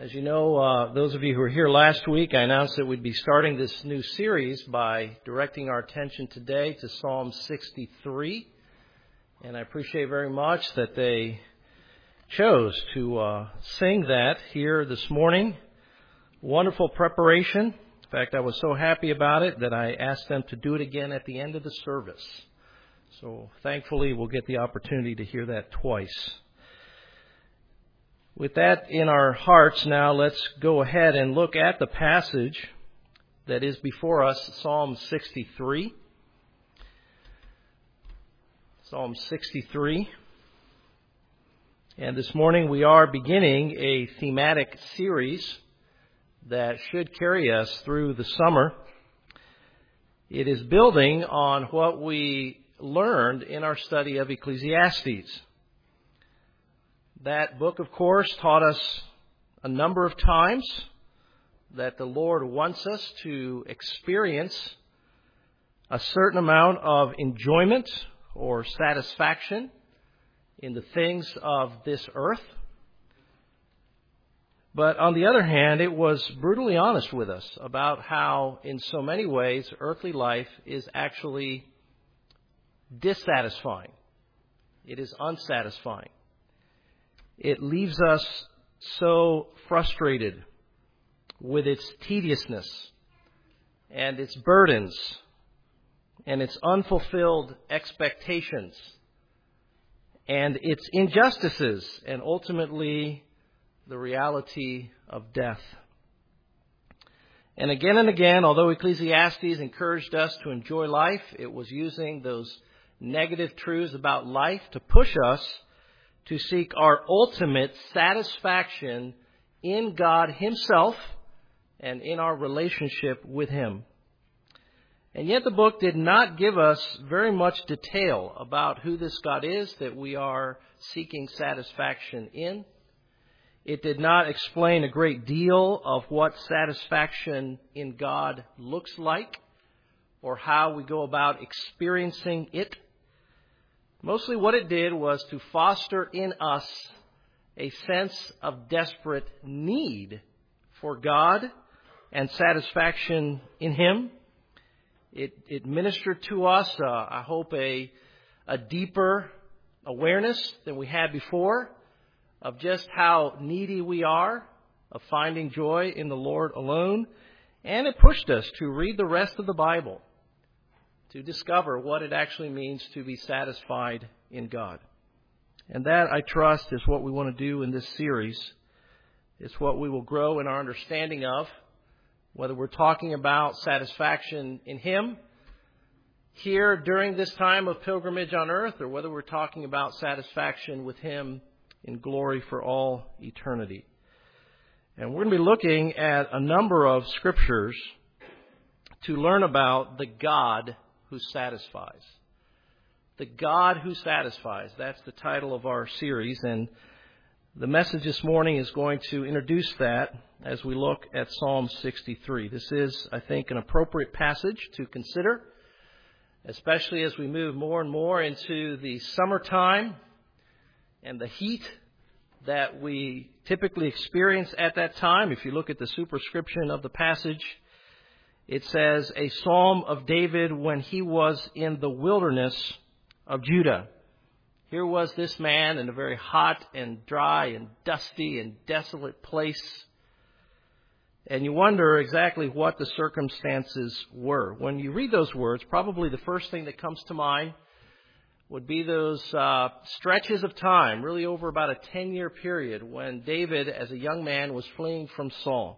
As you know, those of you who were here last week, I announced that we'd be starting this new series by directing our attention today to Psalm 63. And I appreciate very much that they chose to sing that here this morning. Wonderful preparation. In fact, I was so happy about it that I asked them to do it again at the end of the service. So thankfully, we'll get the opportunity to hear that twice. With that in our hearts now, let's go ahead and look at the passage that is before us, Psalm 63. Psalm 63. And this morning we are beginning a thematic series that should carry us through the summer. It is building on what we learned in our study of Ecclesiastes. That book, of course, taught us a number of times that the Lord wants us to experience a certain amount of enjoyment or satisfaction in the things of this earth. But on the other hand, it was brutally honest with us about how, in so many ways, earthly life is actually dissatisfying. It is unsatisfying. It leaves us so frustrated with its tediousness and its burdens and its unfulfilled expectations and its injustices and ultimately the reality of death. And again, although Ecclesiastes encouraged us to enjoy life, it was using those negative truths about life to push us to seek our ultimate satisfaction in God Himself and in our relationship with Him. And yet the book did not give us very much detail about who this God is that we are seeking satisfaction in. It did not explain a great deal of what satisfaction in God looks like or how we go about experiencing it. Mostly what it did was to foster in us a sense of desperate need for God and satisfaction in Him. It ministered to us, I hope, a deeper awareness than we had before of just how needy we are of finding joy in the Lord alone. And it pushed us to read the rest of the Bible, to discover what it actually means to be satisfied in God. And that, I trust, is what we want to do in this series. It's what we will grow in our understanding of, whether we're talking about satisfaction in Him here during this time of pilgrimage on earth, or whether we're talking about satisfaction with Him in glory for all eternity. And we're going to be looking at a number of scriptures to learn about the God who satisfies. The God who satisfies. That's the title of our series. And the message this morning is going to introduce that as we look at Psalm 63. This is, I think, an appropriate passage to consider, especially as we move more and more into the summertime and the heat that we typically experience at that time. If you look at the superscription of the passage, it says, a psalm of David when he was in the wilderness of Judah. Here was this man in a very hot and dry and dusty and desolate place. And you wonder exactly what the circumstances were. When you read those words, probably the first thing that comes to mind would be those stretches of time, really over about a 10-year period, when David, as a young man, was fleeing from Saul.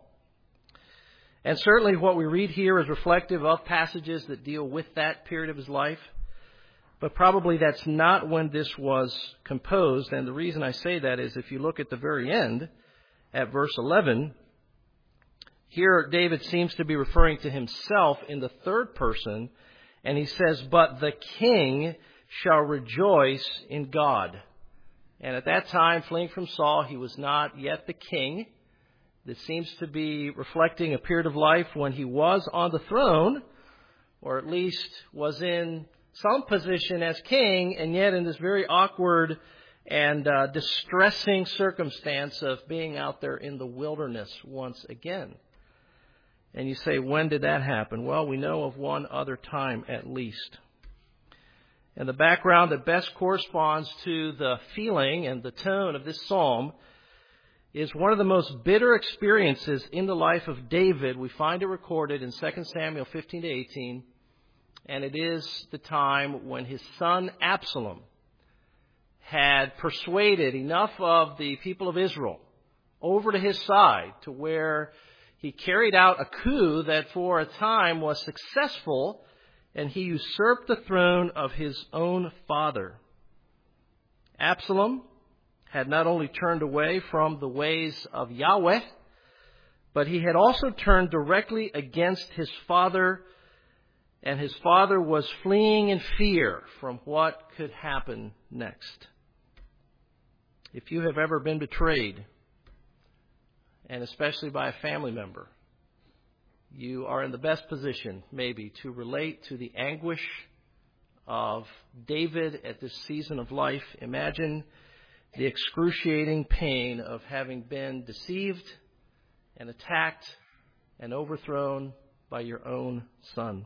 And certainly what we read here is reflective of passages that deal with that period of his life. But probably that's not when this was composed. And the reason I say that is if you look at the very end, at verse 11, here David seems to be referring to himself in the third person. And he says, but the king shall rejoice in God. And at that time, fleeing from Saul, he was not yet the king. This seems to be reflecting a period of life when he was on the throne, or at least was in some position as king, and yet in this very awkward and distressing circumstance of being out there in the wilderness once again. And you say, when did that happen? Well, we know of one other time at least. And the background that best corresponds to the feeling and the tone of this psalm is one of the most bitter experiences in the life of David. We find it recorded in 2 Samuel 15 to 18. And it is the time when his son Absalom had persuaded enough of the people of Israel over to his side to where he carried out a coup that for a time was successful, and he usurped the throne of his own father. Absalom had not only turned away from the ways of Yahweh, but he had also turned directly against his father, and his father was fleeing in fear from what could happen next. If you have ever been betrayed, and especially by a family member, you are in the best position, maybe, to relate to the anguish of David at this season of life. Imagine the excruciating pain of having been deceived and attacked and overthrown by your own son.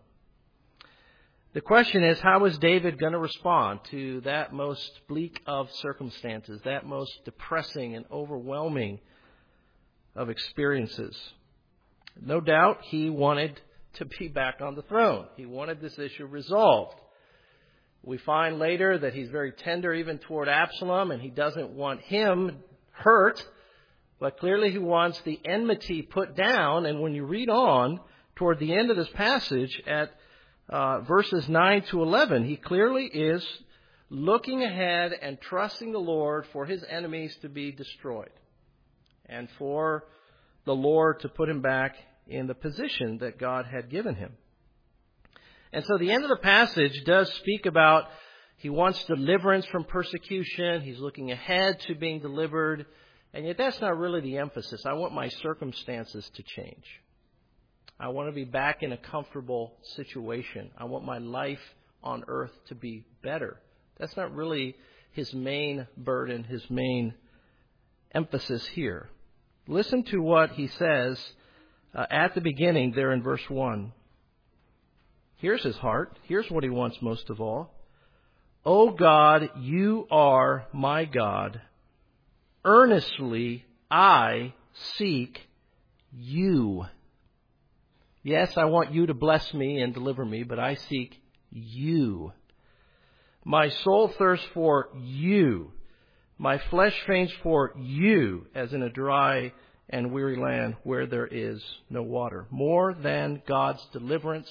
The question is, how is David going to respond to that most bleak of circumstances, that most depressing and overwhelming of experiences? No doubt he wanted to be back on the throne. He wanted this issue resolved. We find later that he's very tender even toward Absalom, and he doesn't want him hurt, but clearly he wants the enmity put down. And when you read on toward the end of this passage at verses 9 to 11, he clearly is looking ahead and trusting the Lord for his enemies to be destroyed and for the Lord to put him back in the position that God had given him. And so the end of the passage does speak about he wants deliverance from persecution. He's looking ahead to being delivered. And yet that's not really the emphasis. I want my circumstances to change. I want to be back in a comfortable situation. I want my life on earth to be better. That's not really his main burden, his main emphasis here. Listen to what he says at the beginning there in verse 1. Here's his heart. Here's what he wants most of all. O God, you are my God. Earnestly I seek you. Yes, I want you to bless me and deliver me, but I seek you. My soul thirsts for you. My flesh faints for you, as in a dry and weary land where there is no water. More than God's deliverance,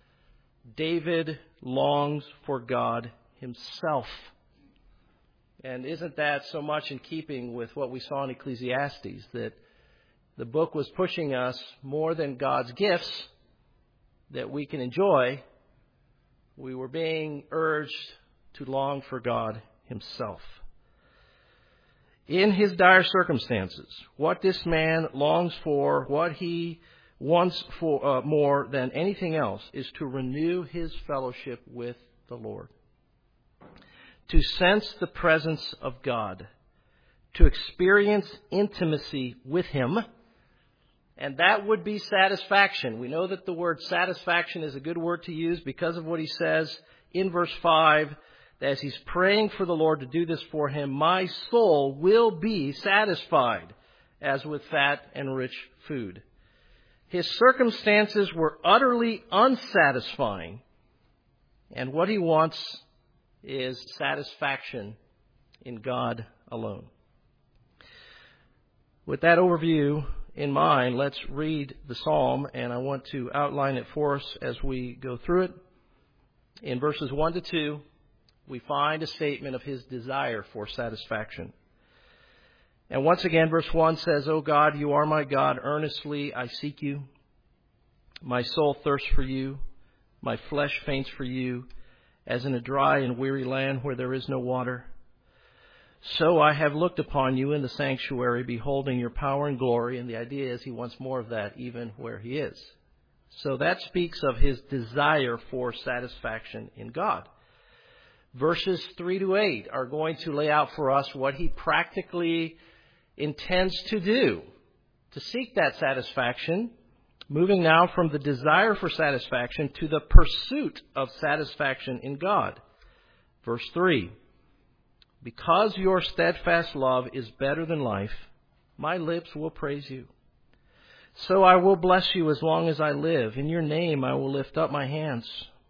David longs for God himself. And isn't that so much in keeping with what we saw in Ecclesiastes, that the book was pushing us more than God's gifts that we can enjoy. We were being urged to long for God himself. In his dire circumstances, what this man longs for, what he wants for more than anything else, is to renew his fellowship with the Lord, to sense the presence of God, to experience intimacy with him. And that would be satisfaction. We know that the word satisfaction is a good word to use because of what he says in verse 5, that as he's praying for the Lord to do this for him, my soul will be satisfied as with fat and rich food. His circumstances were utterly unsatisfying, and what he wants is satisfaction in God alone. With that overview in mind, let's read the psalm, and I want to outline it for us as we go through it. In verses 1 to 2, we find a statement of his desire for satisfaction. And once again, verse 1 says, O God, you are my God. Earnestly I seek you. My soul thirsts for you. My flesh faints for you, as in a dry and weary land where there is no water. So I have looked upon you in the sanctuary, beholding your power and glory. And the idea is he wants more of that even where he is. So that speaks of his desire for satisfaction in God. verses 3 to 8 are going to lay out for us what he practically intends to do to seek that satisfaction, moving now from the desire for satisfaction to the pursuit of satisfaction in God. Verse 3, because your steadfast love is better than life, my lips will praise you. So I will bless you as long as I live. In your name I will lift up my hands.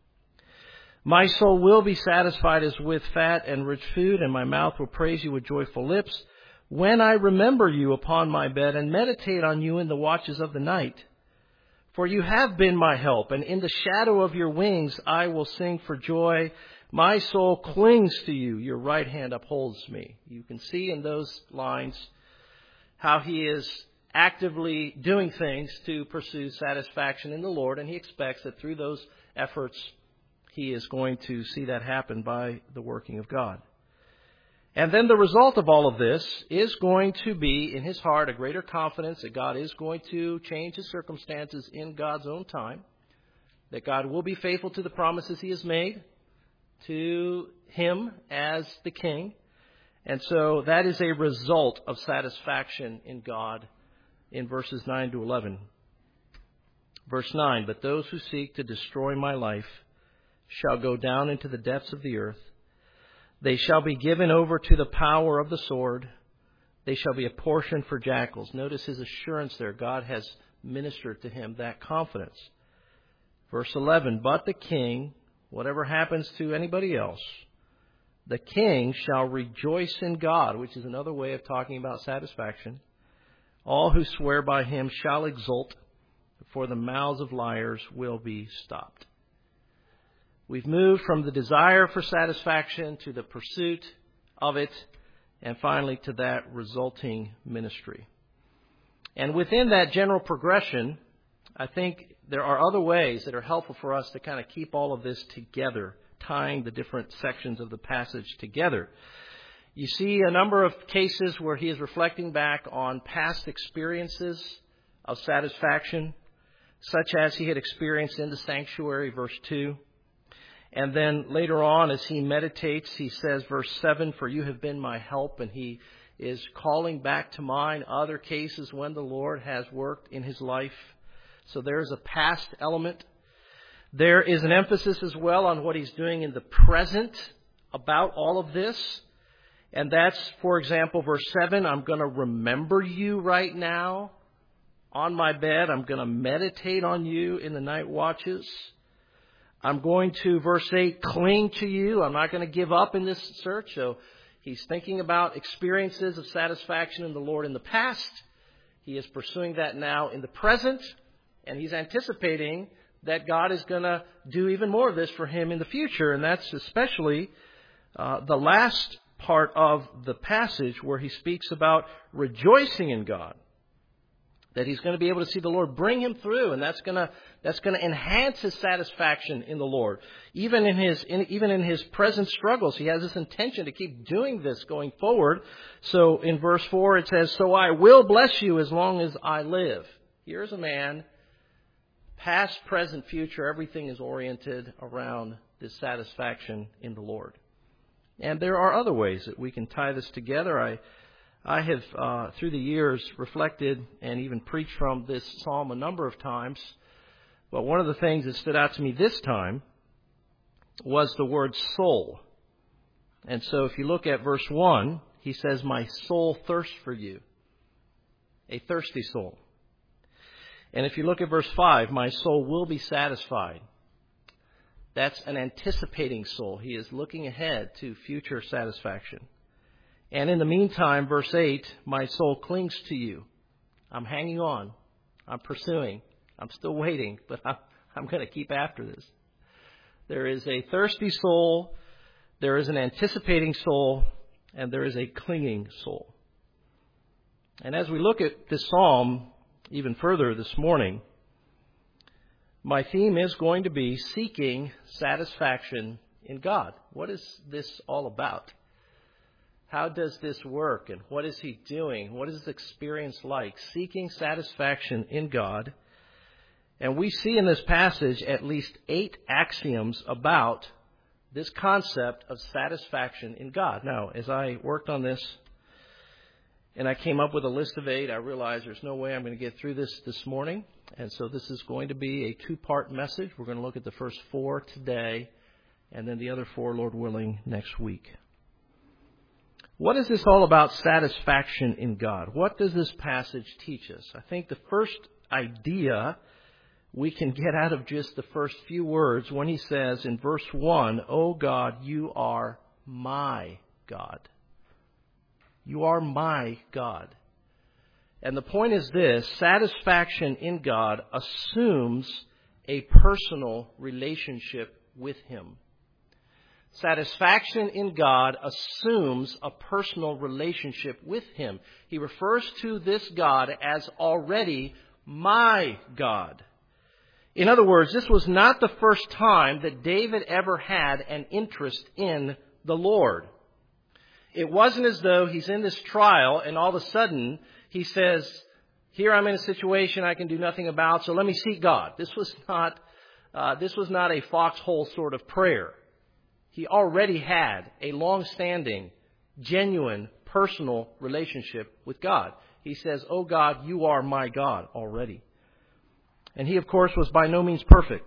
My soul will be satisfied as with fat and rich food, and my mouth will praise you with joyful lips. When I remember you upon my bed and meditate on you in the watches of the night. For you have been my help, and in the shadow of your wings I will sing for joy. My soul clings to you. Your right hand upholds me. You can see in those lines how he is actively doing things to pursue satisfaction in the Lord, and he expects that through those efforts he is going to see that happen by the working of God. And then the result of all of this is going to be in his heart a greater confidence that God is going to change his circumstances in God's own time, that God will be faithful to the promises he has made to him as the king. And so that is a result of satisfaction in God in verses 9 to 11. Verse 9, but those who seek to destroy my life shall go down into the depths of the earth. They shall be given over to the power of the sword. They shall be a portion for jackals. Notice his assurance there. God has ministered to him that confidence. Verse 11, but the king, whatever happens to anybody else, the king shall rejoice in God, which is another way of talking about satisfaction. All who swear by him shall exult, for the mouths of liars will be stopped. We've moved from the desire for satisfaction to the pursuit of it, and finally to that resulting ministry. And within that general progression, I think there are other ways that are helpful for us to kind of keep all of this together, tying the different sections of the passage together. You see a number of cases where he is reflecting back on past experiences of satisfaction, such as he had experienced in the sanctuary, verse 2. And then later on, as he meditates, he says, verse 7, for you have been my help. And he is calling back to mind other cases when the Lord has worked in his life. So there's a past element. There is an emphasis as well on what he's doing in the present about all of this. And that's, for example, verse 7, I'm going to remember you right now on my bed. I'm going to meditate on you in the night watches. I'm going to, verse 8, cling to you. I'm not going to give up in this search. So he's thinking about experiences of satisfaction in the Lord in the past. He is pursuing that now in the present. And he's anticipating that God is going to do even more of this for him in the future. And that's especially the last part of the passage where he speaks about rejoicing in God. That he's going to be able to see the Lord bring him through, and that's going to enhance his satisfaction in the Lord. Even in his present struggles, he has this intention to keep doing this going forward. So in verse 4 it says, so I will bless you as long as I live. Here's a man, past, present, future, everything is oriented around this satisfaction in the Lord. And there are other ways that we can tie this together. I have, through the years, reflected and even preached from this psalm a number of times. But one of the things that stood out to me this time was the word soul. And so if you look at verse 1, he says, my soul thirsts for you. A thirsty soul. And if you look at verse 5, my soul will be satisfied. That's an anticipating soul. He is looking ahead to future satisfaction. And in the meantime, verse 8, my soul clings to you. I'm hanging on. I'm pursuing. I'm still waiting, but I'm going to keep after this. There is a thirsty soul, there is an anticipating soul, and there is a clinging soul. And as we look at this psalm even further this morning, my theme is going to be seeking satisfaction in God. What is this all about? How does this work? And what is he doing? What is his experience like? Seeking satisfaction in God. And we see in this passage at least 8 axioms about this concept of satisfaction in God. Now, as I worked on this and I came up with a list of 8, I realized there's no way I'm going to get through this morning. And so this is going to be a 2-part message. We're going to look at the first 4 today and then the other 4, Lord willing, next week. What is this all about, satisfaction in God? What does this passage teach us? I think the first idea we can get out of just the first few words when he says in verse 1, "O God, you are my God." You are my God. And the point is this: satisfaction in God assumes a personal relationship with Him. Satisfaction in God assumes a personal relationship with Him. He refers to this God as already my God. In other words, this was not the first time that David ever had an interest in the Lord. It wasn't as though he's in this trial and all of a sudden he says, here I'm in a situation I can do nothing about, so let me seek God. This was not a foxhole sort of prayer. He already had a long-standing, genuine, personal relationship with God. He says, "Oh God, you are my God," already. And he, of course, was by no means perfect.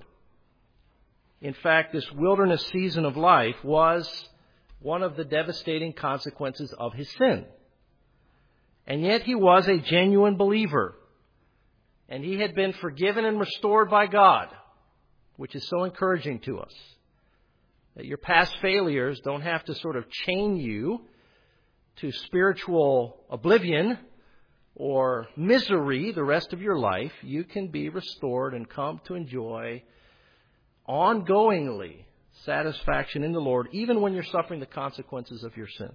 In fact, this wilderness season of life was one of the devastating consequences of his sin. And yet he was a genuine believer. And he had been forgiven and restored by God, which is so encouraging to us. That your past failures don't have to sort of chain you to spiritual oblivion or misery the rest of your life. You can be restored and come to enjoy ongoingly satisfaction in the Lord, even when you're suffering the consequences of your sin.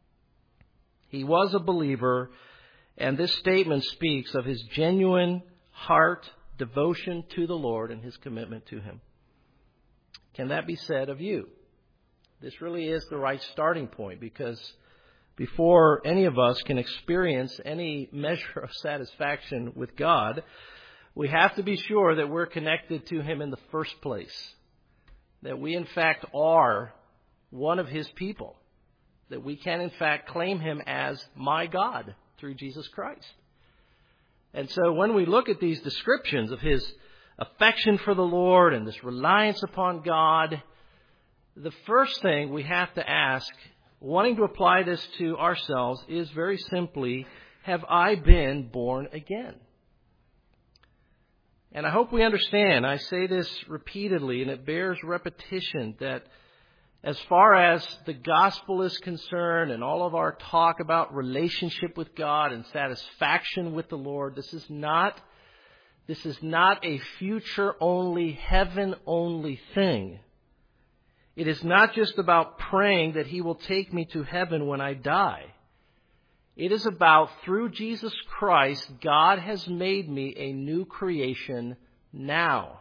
He was a believer, and this statement speaks of his genuine heart devotion to the Lord and his commitment to Him. Can that be said of you? This really is the right starting point, because before any of us can experience any measure of satisfaction with God, we have to be sure that we're connected to Him in the first place. That we, in fact, are one of His people. That we can, in fact, claim Him as my God through Jesus Christ. And so when we look at these descriptions of His affection for the Lord and this reliance upon God, the first thing we have to ask, wanting to apply this to ourselves, is very simply, have I been born again? And I hope we understand, I say this repeatedly and it bears repetition, that as far as the gospel is concerned and all of our talk about relationship with God and satisfaction with the Lord, this is not a future-only, heaven-only thing. It is not just about praying that He will take me to heaven when I die. It is about, through Jesus Christ, God has made me a new creation now.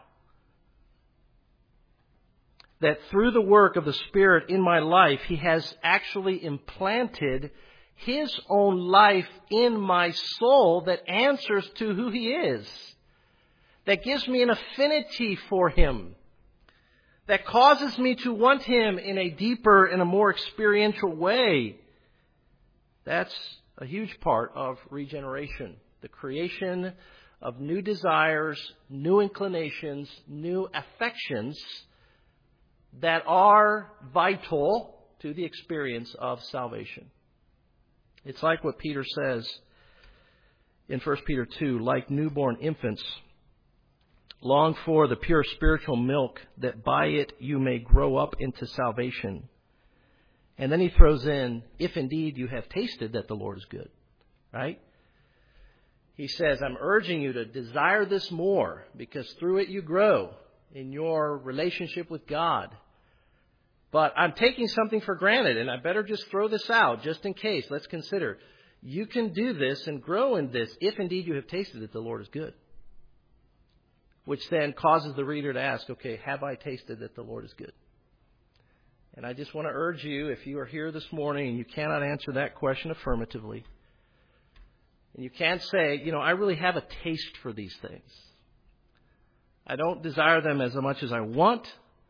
That through the work of the Spirit in my life, He has actually implanted His own life in my soul that answers to who He is. That gives me an affinity for Him. That causes me to want Him in a deeper and a more experiential way. That's a huge part of regeneration. The creation of new desires, new inclinations, new affections that are vital to the experience of salvation. It's like what Peter says in 1 Peter 2, like newborn infants, long for the pure spiritual milk, that by it you may grow up into salvation. And then he throws in, if indeed you have tasted that the Lord is good. Right? He says, I'm urging you to desire this more, because through it you grow in your relationship with God. But I'm taking something for granted, and I better just throw this out just in case. Let's consider. You can do this and grow in this if indeed you have tasted that the Lord is good. Which then causes the reader to ask, okay, have I tasted that the Lord is good? And I just want to urge you, if you are here this morning and you cannot answer that question affirmatively, and you can't say, I really have a taste for these things. I don't desire them as much as I want.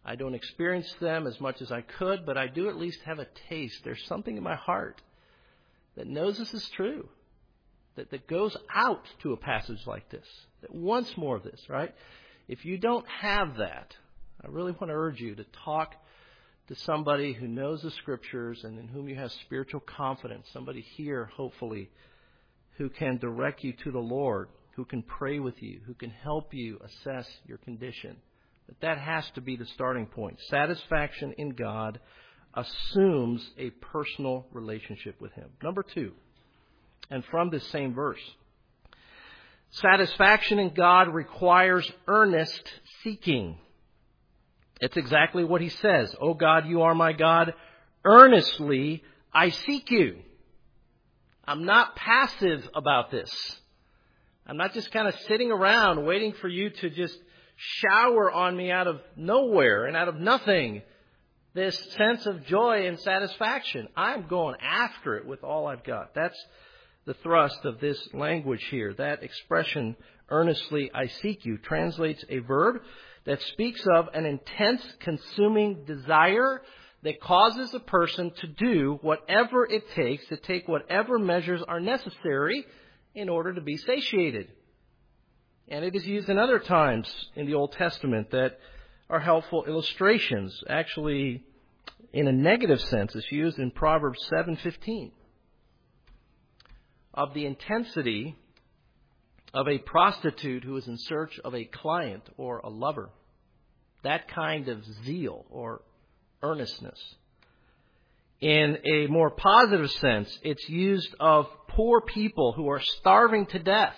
I don't experience them as much as I could, but I do at least have a taste. There's something in my heart that knows this is true, that goes out to a passage like this, that wants more of this, right? If you don't have that, I really want to urge you to talk to somebody who knows the Scriptures and in whom you have spiritual confidence, somebody here, hopefully, who can direct you to the Lord, who can pray with you, who can help you assess your condition. But that has to be the starting point. Satisfaction in God assumes a personal relationship with Him. Number 2, and from this same verse, satisfaction in God requires earnest seeking. It's exactly what he says. "O God, you are my God. Earnestly I seek you." I'm not passive about this. I'm not just kind of sitting around waiting for you to just shower on me out of nowhere and out of nothing this sense of joy and satisfaction. I'm going after it with all I've got. That's the thrust of this language here. That expression, "earnestly I seek you," translates a verb that speaks of an intense, consuming desire that causes a person to do whatever it takes, to take whatever measures are necessary in order to be satiated. And it is used in other times in the Old Testament that are helpful illustrations. Actually, in a negative sense, it's used in Proverbs 7:15 of the intensity of a prostitute who is in search of a client or a lover. That kind of zeal or earnestness. In a more positive sense, it's used of poor people who are starving to death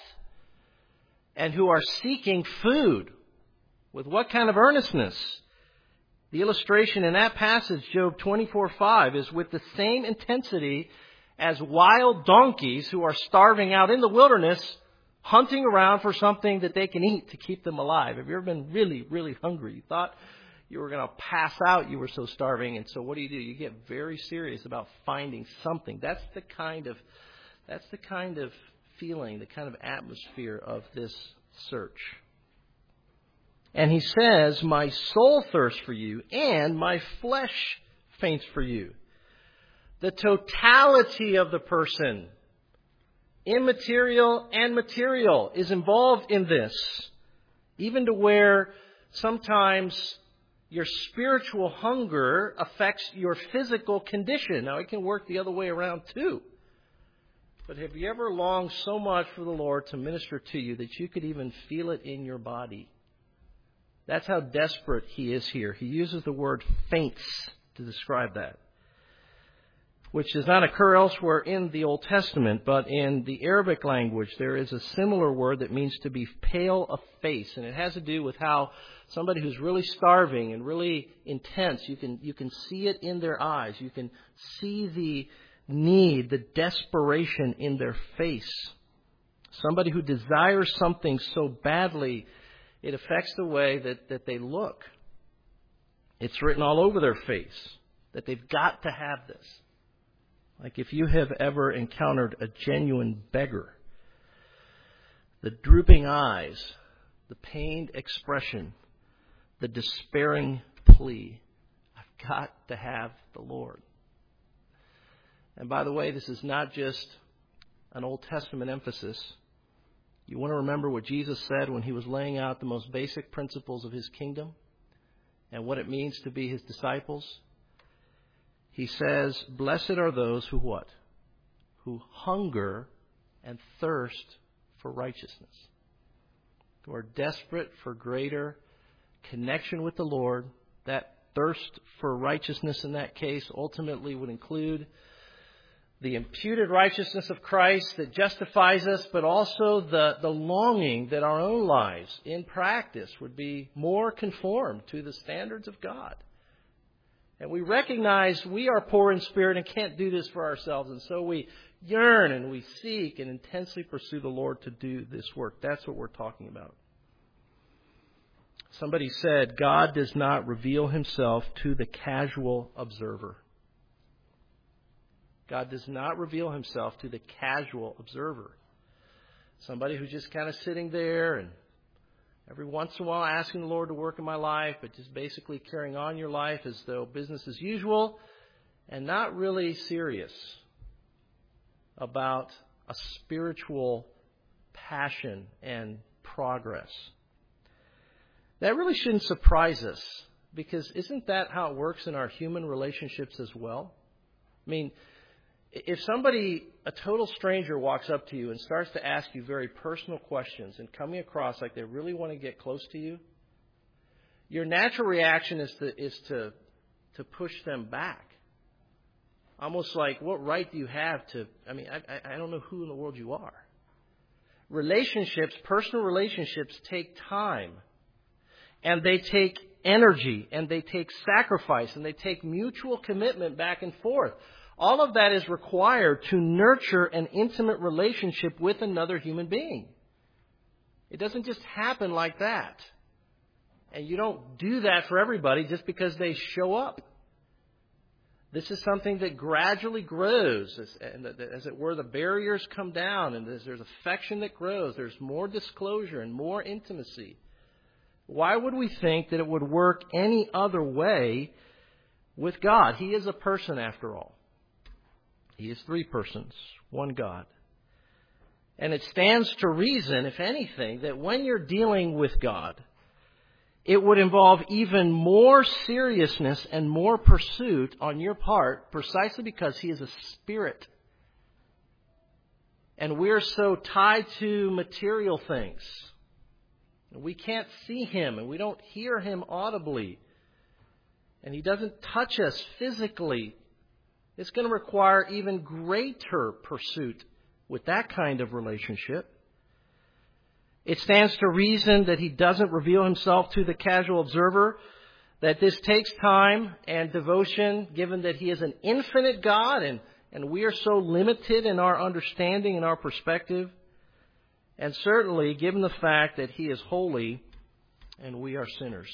and who are seeking food. With what kind of earnestness? The illustration in that passage, Job 24:5, is with the same intensity as wild donkeys who are starving out in the wilderness, hunting around for something that they can eat to keep them alive. Have you ever been really, really hungry? You thought you were going to pass out, you were so starving, and so what do? You get very serious about finding something. That's the kind of feeling, the kind of atmosphere of this search. And he says, "My soul thirsts for you, and my flesh faints for you." The totality of the person, immaterial and material, is involved in this, even to where sometimes your spiritual hunger affects your physical condition. Now, it can work the other way around too. But have you ever longed so much for the Lord to minister to you that you could even feel it in your body? That's how desperate he is here. He uses the word faints to describe that, which does not occur elsewhere in the Old Testament, but in the Arabic language there is a similar word that means to be pale of face, and it has to do with how somebody who's really starving and really intense, you can see it in their eyes. You can see the need, the desperation in their face. Somebody who desires something so badly, it affects the way that they look. It's written all over their face that they've got to have this. Like if you have ever encountered a genuine beggar, the drooping eyes, the pained expression, the despairing plea, "I've got to have the Lord." And by the way, this is not just an Old Testament emphasis. You want to remember what Jesus said when he was laying out the most basic principles of his kingdom and what it means to be his disciples. He says, "Blessed are those who what? Who hunger and thirst for righteousness." Who are desperate for greater connection with the Lord. That thirst for righteousness in that case ultimately would include the imputed righteousness of Christ that justifies us, but also the longing that our own lives in practice would be more conformed to the standards of God. And we recognize we are poor in spirit and can't do this for ourselves. And so we yearn and we seek and intensely pursue the Lord to do this work. That's what we're talking about. Somebody said, God does not reveal himself to the casual observer. God does not reveal himself to the casual observer. Somebody who's just kind of sitting there and Every once in a while asking the Lord to work in my life, but just basically carrying on your life as though business as usual and not really serious about a spiritual passion and progress. That really shouldn't surprise us, because isn't that how it works in our human relationships as well? I mean, if somebody, a total stranger, walks up to you and starts to ask you very personal questions and coming across like they really want to get close to you, your natural reaction is to push them back. Almost like, what right do you have to, I don't know who in the world you are. Relationships, personal relationships, take time. And they take energy, and they take sacrifice, and they take mutual commitment back and forth. All of that is required to nurture an intimate relationship with another human being. It doesn't just happen like that. And you don't do that for everybody just because they show up. This is something that gradually grows. As it were, the barriers come down, and there's affection that grows. There's more disclosure and more intimacy. Why would we think that it would work any other way with God? He is a person after all. He is three persons, one God. And it stands to reason, if anything, that when you're dealing with God, it would involve even more seriousness and more pursuit on your part, precisely because He is a spirit. And we're so tied to material things. We can't see Him, and we don't hear Him audibly. And He doesn't touch us physically. It's going to require even greater pursuit with that kind of relationship. It stands to reason that He doesn't reveal Himself to the casual observer, that this takes time and devotion, given that He is an infinite God, and we are so limited in our understanding and our perspective. And certainly, given the fact that He is holy and we are sinners.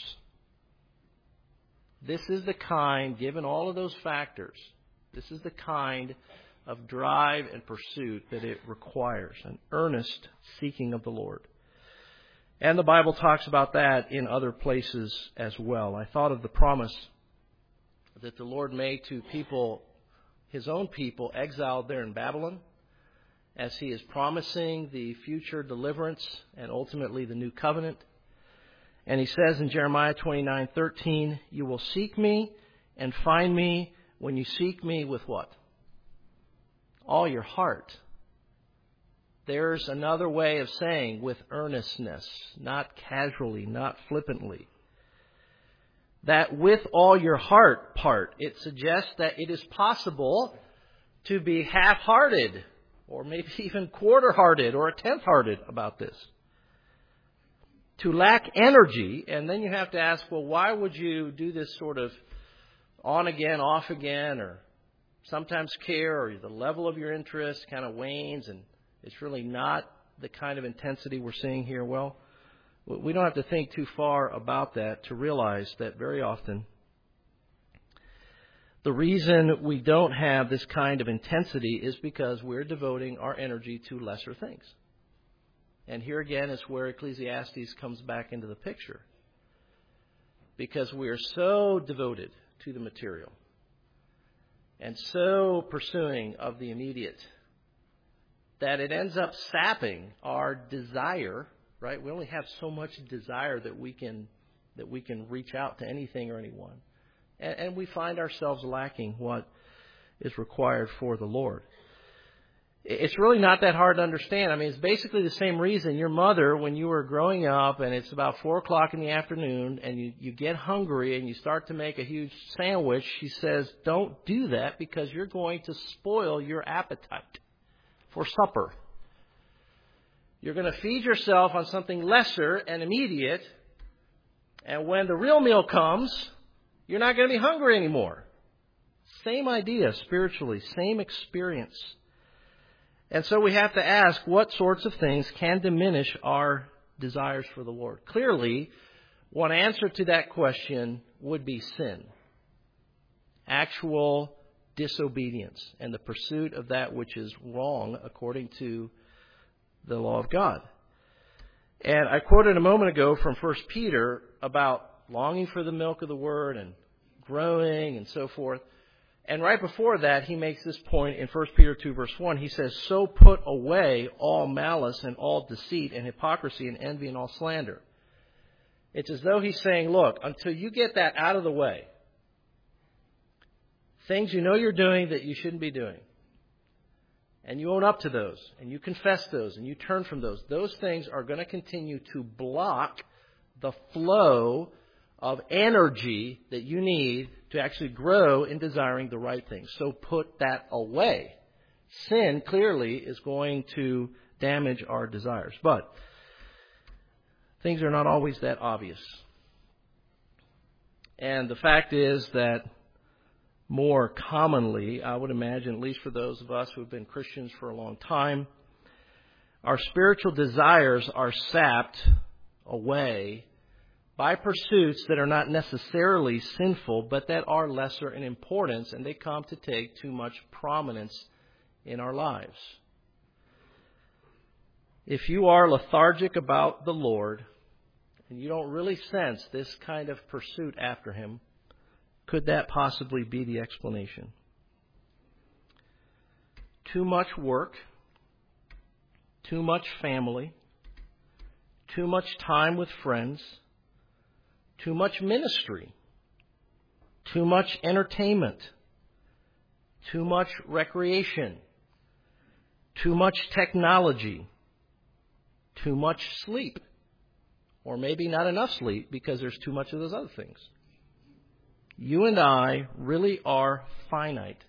This is the kind, given all of those factors, this is the kind of drive and pursuit that it requires, an earnest seeking of the Lord. And the Bible talks about that in other places as well. I thought of the promise that the Lord made to people, His own people, exiled there in Babylon, as He is promising the future deliverance and ultimately the new covenant. And He says in Jeremiah 29:13, "You will seek me and find me when you seek me with" what? All your heart. There's another way of saying with earnestness, not casually, not flippantly. That with all your heart part, it suggests that it is possible to be half-hearted, or maybe even quarter-hearted or a tenth-hearted about this. To lack energy, and then you have to ask, well, why would you do this sort of on again, off again, or sometimes care, or the level of your interest kind of wanes, and it's really not the kind of intensity we're seeing here? Well, we don't have to think too far about that to realize that very often the reason we don't have this kind of intensity is because we're devoting our energy to lesser things. And here again is where Ecclesiastes comes back into the picture. Because we are so devoted to the material and so pursuing of the immediate that it ends up sapping our desire, right? We only have so much desire that we can reach out to anything or anyone. And we find ourselves lacking what is required for the Lord. It's really not that hard to understand. I mean, it's basically the same reason your mother, when you were growing up and it's about 4 o'clock in the afternoon and you get hungry and you start to make a huge sandwich, she says, don't do that because you're going to spoil your appetite for supper. You're going to feed yourself on something lesser and immediate, and when the real meal comes, you're not going to be hungry anymore. Same idea spiritually, same experience. And so we have to ask what sorts of things can diminish our desires for the Lord. Clearly, one answer to that question would be sin. Actual disobedience and the pursuit of that which is wrong according to the law of God. And I quoted a moment ago from 1 Peter about longing for the milk of the Word and growing and so forth. And right before that, he makes this point in 1 Peter 2, verse 1. He says, "So put away all malice and all deceit and hypocrisy and envy and all slander." It's as though he's saying, look, until you get that out of the way, things you know you're doing that you shouldn't be doing, and you own up to those, and you confess those, and you turn from those things are going to continue to block the flow of energy that you need to actually grow in desiring the right things. So put that away. Sin clearly is going to damage our desires. But things are not always that obvious. And the fact is that more commonly, I would imagine, at least for those of us who have been Christians for a long time, our spiritual desires are sapped away by pursuits that are not necessarily sinful, but that are lesser in importance, and they come to take too much prominence in our lives. If you are lethargic about the Lord, and you don't really sense this kind of pursuit after Him, could that possibly be the explanation? Too much work, too much family, too much time with friends, too much ministry, too much entertainment, too much recreation, too much technology, too much sleep, or maybe not enough sleep because there's too much of those other things. You and I really are finite.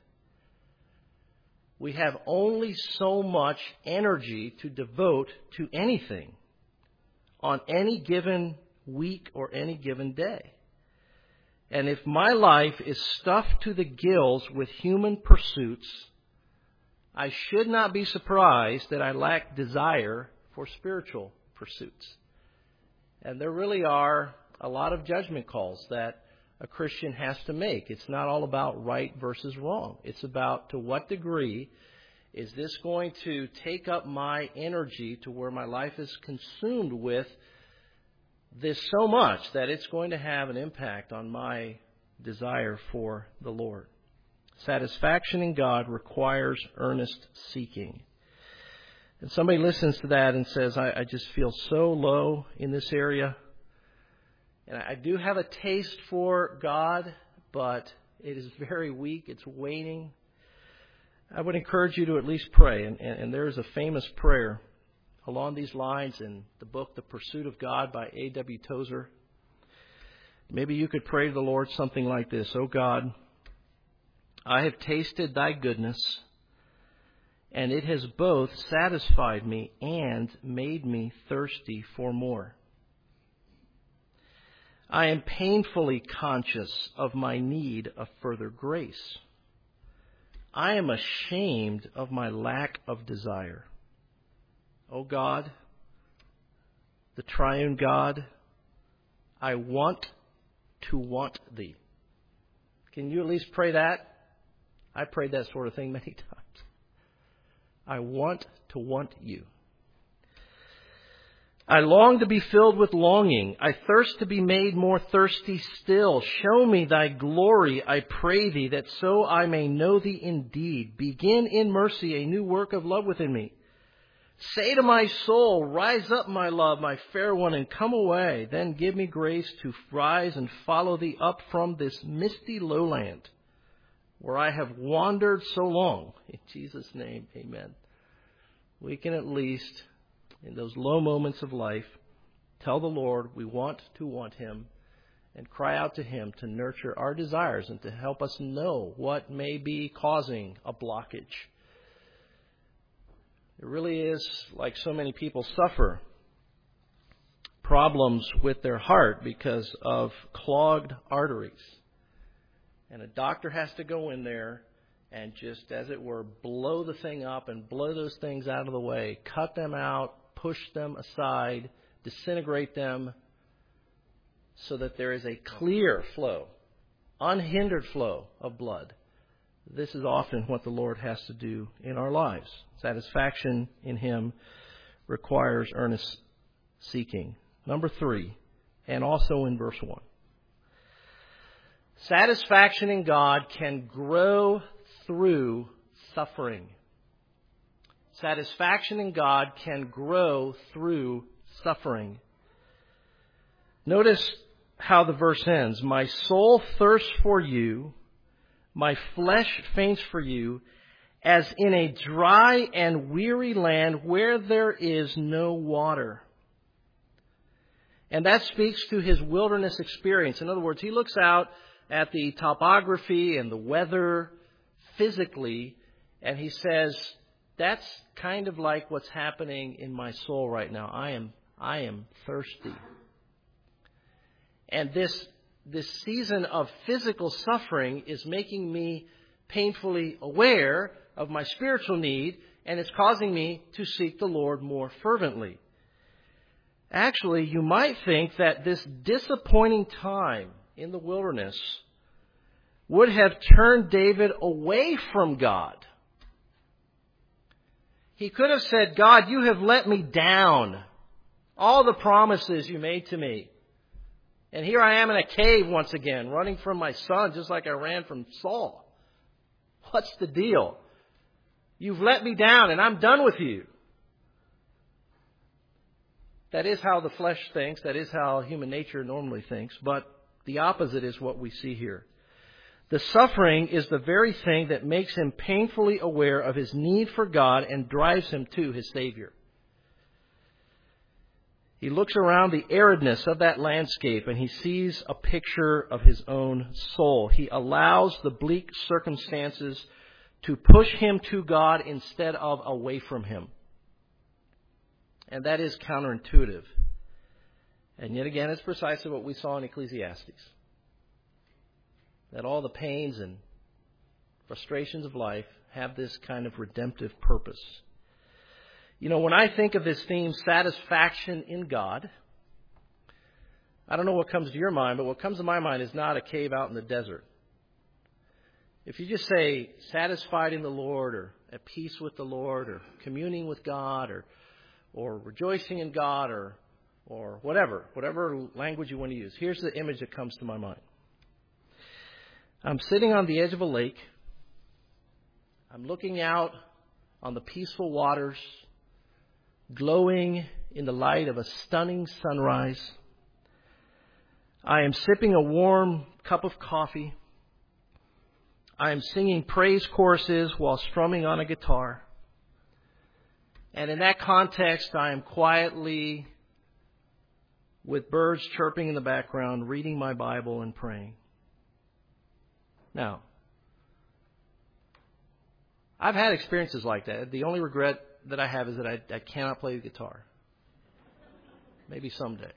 We have only so much energy to devote to anything on any given week or any given day. And if my life is stuffed to the gills with human pursuits, I should not be surprised that I lack desire for spiritual pursuits. And there really are a lot of judgment calls that a Christian has to make. It's not all about right versus wrong. It's about to what degree is this going to take up my energy to where my life is consumed with this so much that it's going to have an impact on my desire for the Lord. Satisfaction in God requires earnest seeking. And somebody listens to that and says, I just feel so low in this area. And I do have a taste for God, but it is very weak. It's waning. I would encourage you to at least pray. And there is a famous prayer along these lines in the book, The Pursuit of God by A.W. Tozer. Maybe you could pray to the Lord something like this. "Oh God, I have tasted thy goodness, and it has both satisfied me and made me thirsty for more. I am painfully conscious of my need of further grace. I am ashamed of my lack of desire. O God, the triune God, I want to want thee." Can you at least pray that? I prayed that sort of thing many times. I want to want you. I long to be filled with longing. I thirst to be made more thirsty still. Show me thy glory, I pray thee, that so I may know thee indeed. Begin in mercy a new work of love within me. Say to my soul, "Rise up, my love, my fair one, and come away." Then give me grace to rise and follow thee up from this misty lowland where I have wandered so long. In Jesus' name, amen. We can at least, in those low moments of life, tell the Lord we want to want Him and cry out to Him to nurture our desires and to help us know what may be causing a blockage. It really is like so many people suffer problems with their heart because of clogged arteries. And a doctor has to go in there and just, as it were, blow the thing up and blow those things out of the way, cut them out, push them aside, disintegrate them so that there is a clear flow, unhindered flow of blood. This is often what the Lord has to do in our lives. Satisfaction in Him requires earnest seeking. Number 3, and also in verse 1. Satisfaction in God can grow through suffering. Satisfaction in God can grow through suffering. Notice how the verse ends. My soul thirsts for you, my flesh faints for you, as in a dry and weary land where there is no water. And that speaks to his wilderness experience. In other words, he looks out at the topography and the weather physically, and he says, that's kind of like what's happening in my soul right now. I am thirsty. And this season of physical suffering is making me painfully aware of my spiritual need, and it's causing me to seek the Lord more fervently. Actually, you might think that this disappointing time in the wilderness would have turned David away from God. He could have said, God, you have let me down. All the promises you made to me. And here I am in a cave once again, running from my son just like I ran from Saul. What's the deal? You've let me down and I'm done with you. That is how the flesh thinks. That is how human nature normally thinks. But the opposite is what we see here. The suffering is the very thing that makes him painfully aware of his need for God and drives him to his Savior. He looks around the aridness of that landscape and he sees a picture of his own soul. He allows the bleak circumstances to push him to God instead of away from Him. And that is counterintuitive. And yet again, it's precisely what we saw in Ecclesiastes. That all the pains and frustrations of life have this kind of redemptive purpose. You know, when I think of this theme, satisfaction in God, I don't know what comes to your mind, but what comes to my mind is not a cave out in the desert. If you just say satisfied in the Lord, or at peace with the Lord, or communing with God, or rejoicing in God, or whatever language you want to use, here's the image that comes to my mind. I'm sitting on the edge of a lake. I'm looking out on the peaceful waters, glowing in the light of a stunning sunrise. I am sipping a warm cup of coffee. I am singing praise choruses while strumming on a guitar. And in that context, I am quietly, with birds chirping in the background, reading my Bible and praying. Now, I've had experiences like that. The only regret that I have is that I cannot play the guitar. Maybe someday.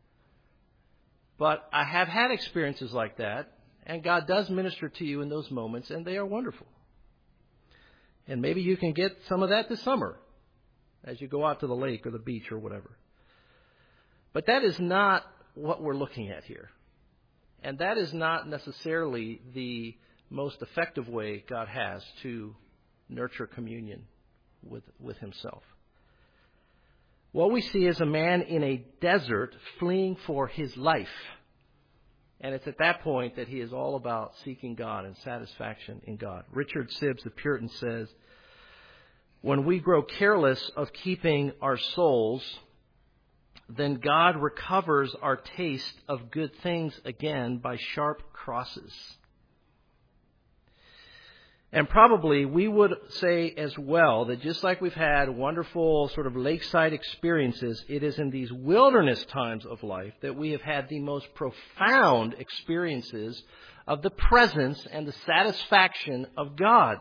But I have had experiences like that, and God does minister to you in those moments, and they are wonderful. And maybe you can get some of that this summer as you go out to the lake or the beach or whatever. But that is not what we're looking at here. And that is not necessarily the most effective way God has to nurture communion with Himself. What we see is a man in a desert fleeing for his life. And it's at that point that he is all about seeking God and satisfaction in God. Richard Sibbes, the Puritan, says, when we grow careless of keeping our souls, then God recovers our taste of good things again by sharp crosses. And probably we would say as well that just like we've had wonderful sort of lakeside experiences, it is in these wilderness times of life that we have had the most profound experiences of the presence and the satisfaction of God.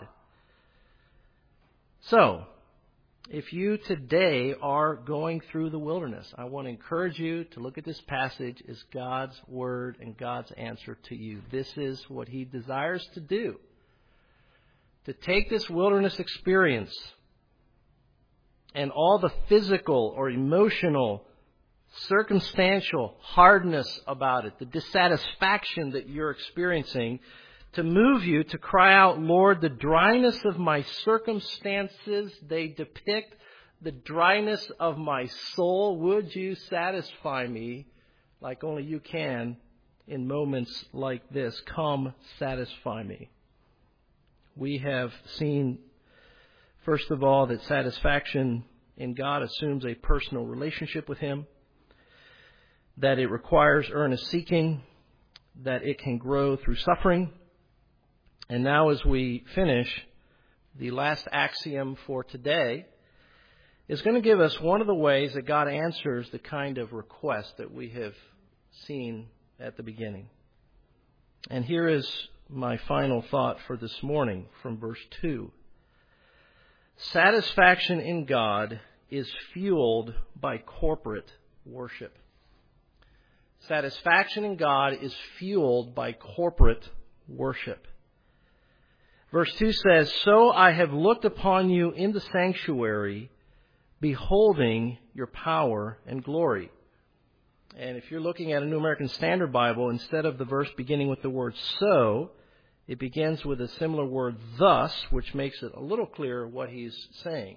So, if you today are going through the wilderness, I want to encourage you to look at this passage as God's Word and God's answer to you. This is what He desires to do. To take this wilderness experience and all the physical or emotional, circumstantial hardness about it, the dissatisfaction that you're experiencing, to move you to cry out, Lord, the dryness of my circumstances, they depict the dryness of my soul, would you satisfy me like only you can in moments like this? Come, satisfy me. We have seen, first of all, that satisfaction in God assumes a personal relationship with Him, that it requires earnest seeking, that it can grow through suffering. And now as we finish, the last axiom for today is going to give us one of the ways that God answers the kind of request that we have seen at the beginning. And here is my final thought for this morning from verse 2. Satisfaction in God is fueled by corporate worship. Satisfaction in God is fueled by corporate worship. Verse 2 says, "So I have looked upon you in the sanctuary, beholding your power and glory." And if you're looking at a New American Standard Bible, instead of the verse beginning with the word "so," it begins with a similar word "thus," which makes it a little clearer what he's saying.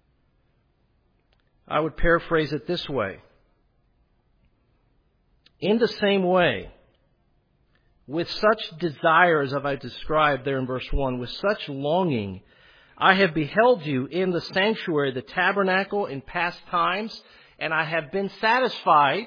I would paraphrase it this way. In the same way, with such desire as I've described there in verse 1, with such longing, I have beheld you in the sanctuary, the tabernacle, in past times, and I have been satisfied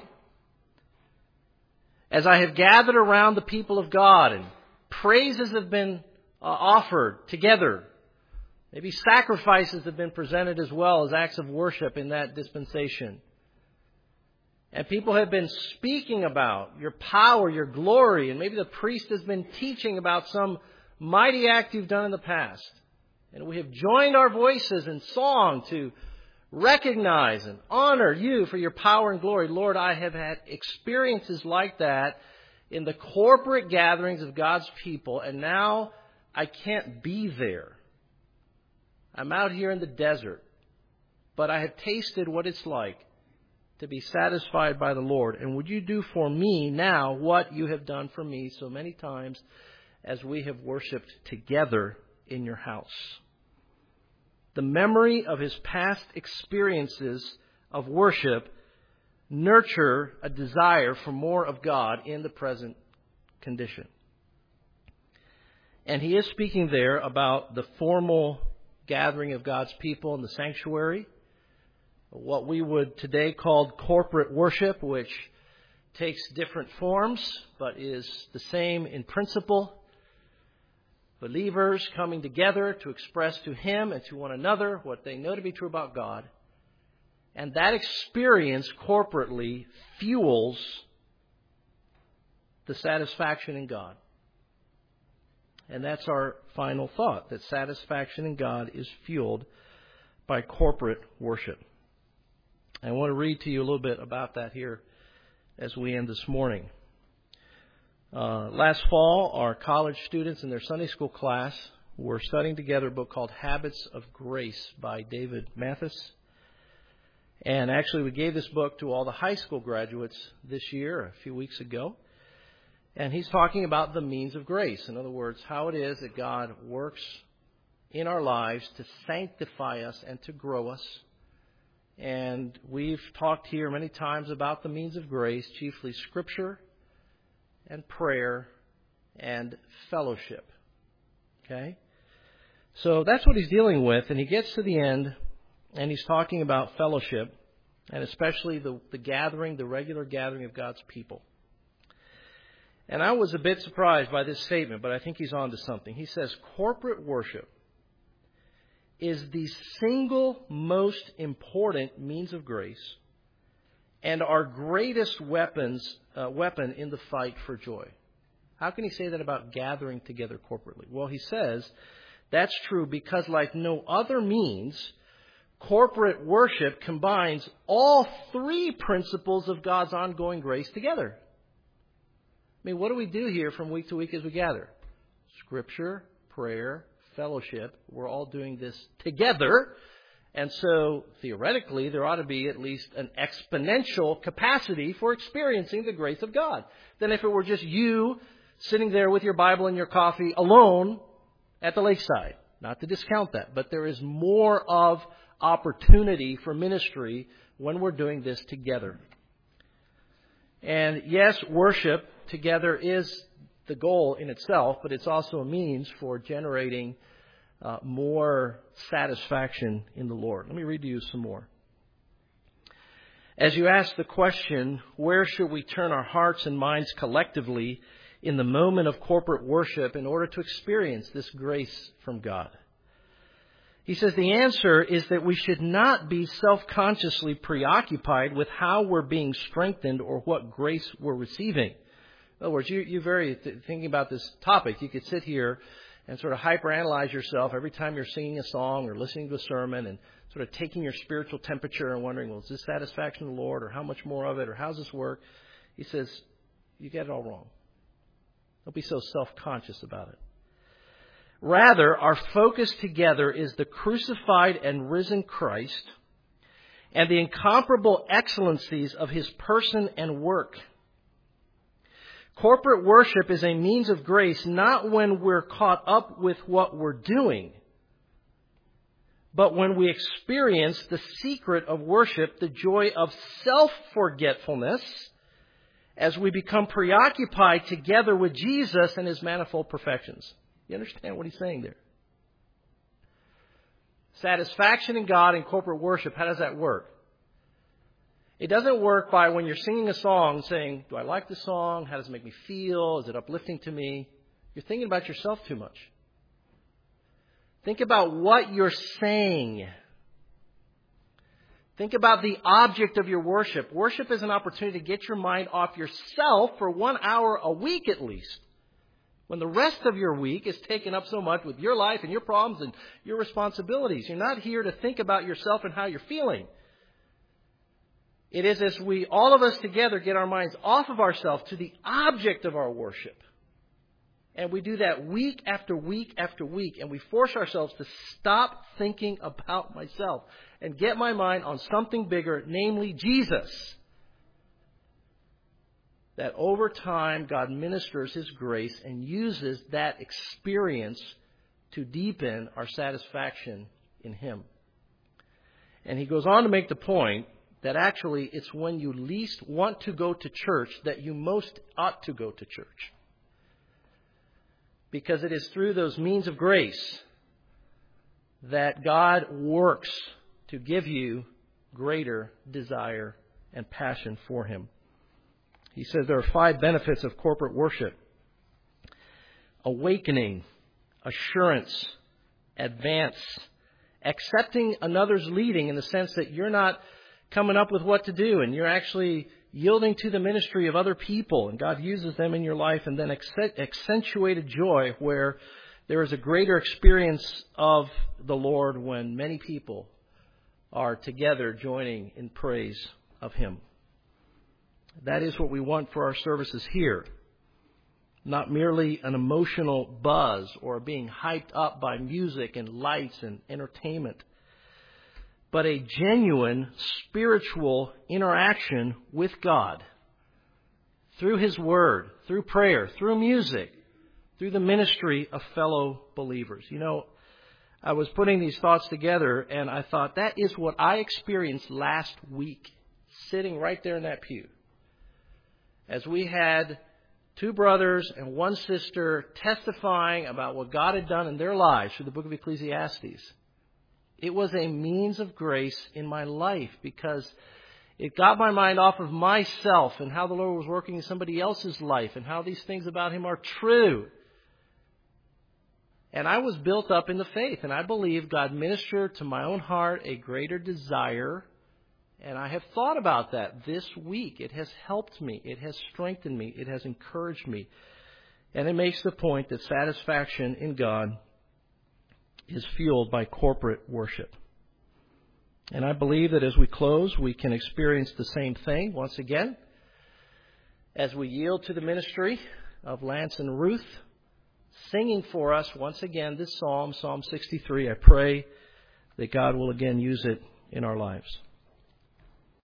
as I have gathered around the people of God, and praises have been offered together. Maybe sacrifices have been presented as well as acts of worship in that dispensation. And people have been speaking about your power, your glory, and maybe the priest has been teaching about some mighty act you've done in the past. And we have joined our voices in song to recognize and honor you for your power and glory. Lord, I have had experiences like that in the corporate gatherings of God's people, and now I can't be there. I'm out here in the desert, but I have tasted what it's like to be satisfied by the Lord. And would you do for me now what you have done for me so many times as we have worshiped together in your house? The memory of his past experiences of worship nurture a desire for more of God in the present condition. And he is speaking there about the formal gathering of God's people in the sanctuary, what we would today call corporate worship, which takes different forms but is the same in principle. Believers coming together to express to Him and to one another what they know to be true about God. And that experience corporately fuels the satisfaction in God. And that's our final thought, that satisfaction in God is fueled by corporate worship. I want to read to you a little bit about that here as we end this morning. Last fall, our college students in their Sunday school class were studying together a book called Habits of Grace by David Mathis. And actually, we gave this book to all the high school graduates this year, a few weeks ago. And he's talking about the means of grace. In other words, how it is that God works in our lives to sanctify us and to grow us. And we've talked here many times about the means of grace, chiefly Scripture and prayer and fellowship. Okay? So that's what he's dealing with. And he gets to the end and he's talking about fellowship and especially the gathering, the regular gathering of God's people. And I was a bit surprised by this statement, but I think he's on to something. He says, corporate worship is the single most important means of grace and our greatest weapon in the fight for joy. How can he say that about gathering together corporately? Well, he says that's true because like no other means, corporate worship combines all three principles of God's ongoing grace together. I mean, what do we do here from week to week as we gather? Scripture, prayer, fellowship. We're all doing this together. And so, theoretically, there ought to be at least an exponential capacity for experiencing the grace of God than if it were just you sitting there with your Bible and your coffee alone at the lakeside. Not to discount that, but there is more of opportunity for ministry when we're doing this together. And yes, worship together is the goal in itself, but it's also a means for generating more satisfaction in the Lord. Let me read to you some more. As you ask the question, where should we turn our hearts and minds collectively in the moment of corporate worship in order to experience this grace from God? He says the answer is that we should not be self-consciously preoccupied with how we're being strengthened or what grace we're receiving. In other words, thinking about this topic, you could sit here and sort of hyperanalyze yourself every time you're singing a song or listening to a sermon and sort of taking your spiritual temperature and wondering, well, is this satisfaction of the Lord, or how much more of it, or how does this work? He says, you get it all wrong. Don't be so self-conscious about it. Rather, our focus together is the crucified and risen Christ and the incomparable excellencies of His person and work. Corporate worship is a means of grace not when we're caught up with what we're doing, but when we experience the secret of worship, the joy of self-forgetfulness, as we become preoccupied together with Jesus and His manifold perfections. You understand what he's saying there? Satisfaction in God in corporate worship, how does that work? It doesn't work by when you're singing a song saying, do I like the song? How does it make me feel? Is it uplifting to me? You're thinking about yourself too much. Think about what you're saying. Think about the object of your worship. Worship is an opportunity to get your mind off yourself for 1 hour a week at least. When the rest of your week is taken up so much with your life and your problems and your responsibilities. You're not here to think about yourself and how you're feeling. It is as we, all of us together, get our minds off of ourselves to the object of our worship. And we do that week after week after week. And we force ourselves to stop thinking about myself and get my mind on something bigger, namely Jesus. That over time, God ministers His grace and uses that experience to deepen our satisfaction in Him. And he goes on to make the point that actually it's when you least want to go to church that you most ought to go to church. Because it is through those means of grace that God works to give you greater desire and passion for Him. He says there are 5 benefits of corporate worship. Awakening, assurance, advance, accepting another's leading in the sense that you're not coming up with what to do and you're actually yielding to the ministry of other people and God uses them in your life, and then accentuated joy where there is a greater experience of the Lord when many people are together joining in praise of Him. That is what we want for our services here. Not merely an emotional buzz or being hyped up by music and lights and entertainment, but a genuine spiritual interaction with God through His Word, through prayer, through music, through the ministry of fellow believers. You know, I was putting these thoughts together and I thought that is what I experienced last week, sitting right there in that pew. As we had 2 brothers and 1 sister testifying about what God had done in their lives through the book of Ecclesiastes. It was a means of grace in my life because it got my mind off of myself and how the Lord was working in somebody else's life and how these things about Him are true. And I was built up in the faith, and I believe God ministered to my own heart a greater desire. And I have thought about that this week. It has helped me. It has strengthened me. It has encouraged me. And it makes the point that satisfaction in God is fueled by corporate worship. And I believe that as we close, we can experience the same thing once again as we yield to the ministry of Lance and Ruth, singing for us once again this psalm, Psalm 63. I pray that God will again use it in our lives.